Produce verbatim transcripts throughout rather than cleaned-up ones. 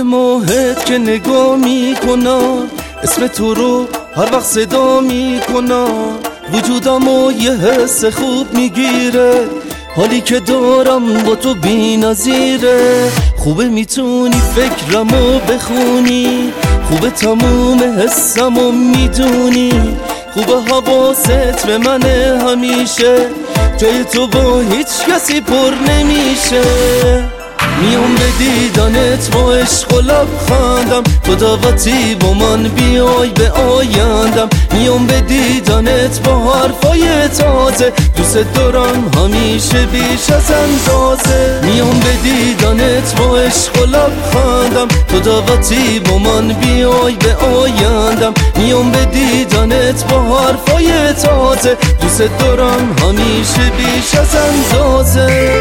ماهت که نگاه میکنم، اسم تو رو هر وقت صدا میکنم، وجودمو یه حس خوب میگیره، حالی که دارم با تو بی نظیره. خوبه میتونی فکرمو بخونی، خوبه تموم حسمو میدونی، خوبه حواست به منه همیشه، جای تو با هیچ کسی پر نمیشه. میام به دیدنت با عشق و لبخندم، تو دعوتی با من بیای به آیندم. میام به دیدنت با حرفای تازه، دوست دارم همیشه بیش از اندازه. میام به دیدنت با عشق و لبخندم، تو دعوتی با من بیای به آیندم. میام به دیدنت با حرفای تازه، دوست دارم همیشه بیش از اندازه.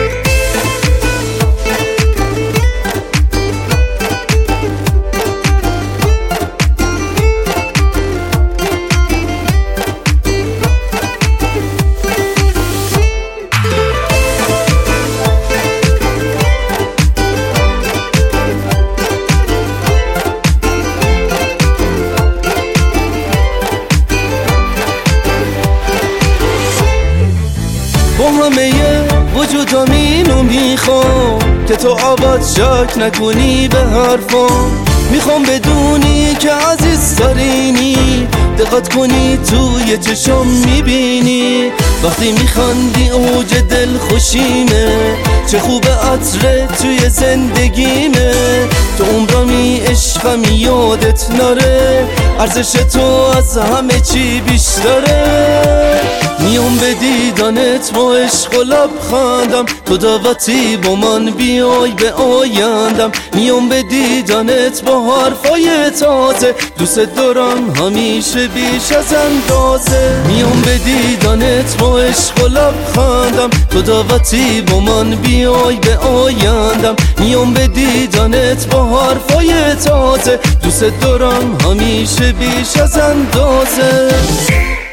با همه وجودم اینو میخوام که تو عوض شک نکنی به حرفام. میخوام بدونی که عزیزترینی، دقت کنی توی چشم میبینی، وقتی میخندی اوج دل خوشیمه، چه خوبه عطره توی زندگیمه. تو عمرمی عشقمی یادت نره، ارزش تو از همه چی بیشتره. میام به دیدنت با عشق و لبخندم، تو دعوتی با من بیای به آیندم. میام به دیدنت با حرفای تازه، دوست دارم همیشه بیش از اندازه. میام به دیدنت با عشق و لبخندم، تو دعوتی با من بیای به آیندم. میام به دیدنت با حرفای تازه، دوست دارم همیشه بیش از اندازه.